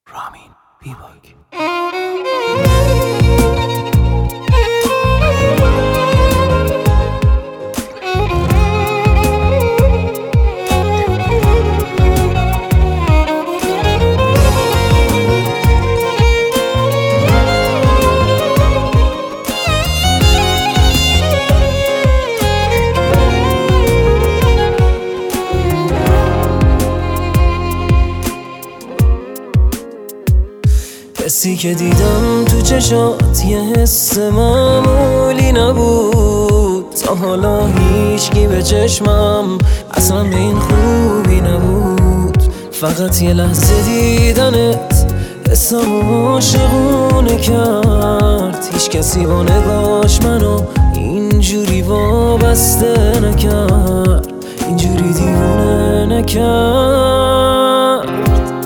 رامین بیباک. حسی که دیدم تو چشات یه حس معمولی نبود، تا حالا هیچکی به چشمم اصلا به این خوبی نبود. فقط یه لحظه دیدنت حسم عاشقونه کرد، هیچ کسی با نگاش منو اینجوری وابسته نکرد، اینجوری دیوونه نکرد.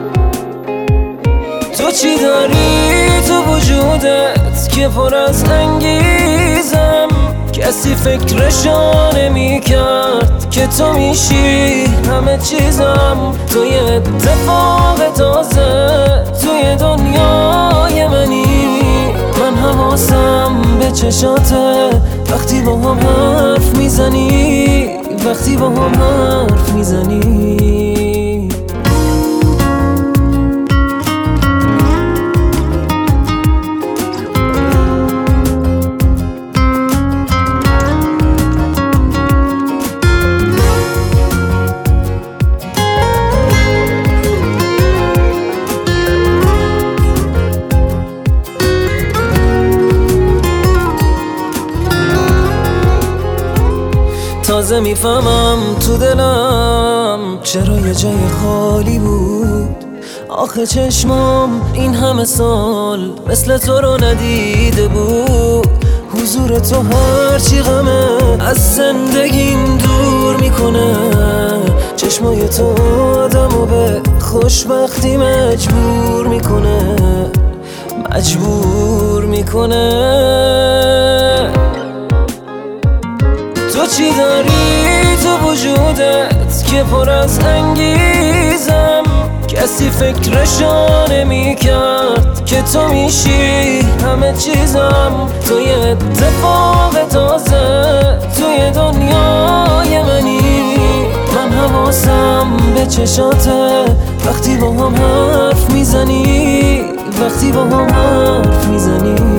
تو چی داری تو وجودت که پر از انگیزم؟ کسی فکرشو نمی کرد که تو میشی همه چیزم. تو یه اتفاق تازه توی دنیای منی، من حواسم به چشاته وقتی با هم حرف میزنی، وقتی با هم حرف میزنی. تازه میفهمم تو دلم چرا یه جای خالی بود. آخه چشمام این همه سال مثل تو رو ندیده بود. حضور تو هرچی غمه از زندگیم دور میکنه، چشمای تو آدمو به خوشبختی مجبور میکنه، مجبور میکنه. تو چی داری تو وجودت که پر از انگیزم؟ کسی فکرشو نمی کرد که تو میشی همه چیزم. تو یه اتفاق تازه توی دنیای منی، من حواسم به چشاته وقتی با هم حرف میزنی، وقتی با هم حرف میزنی.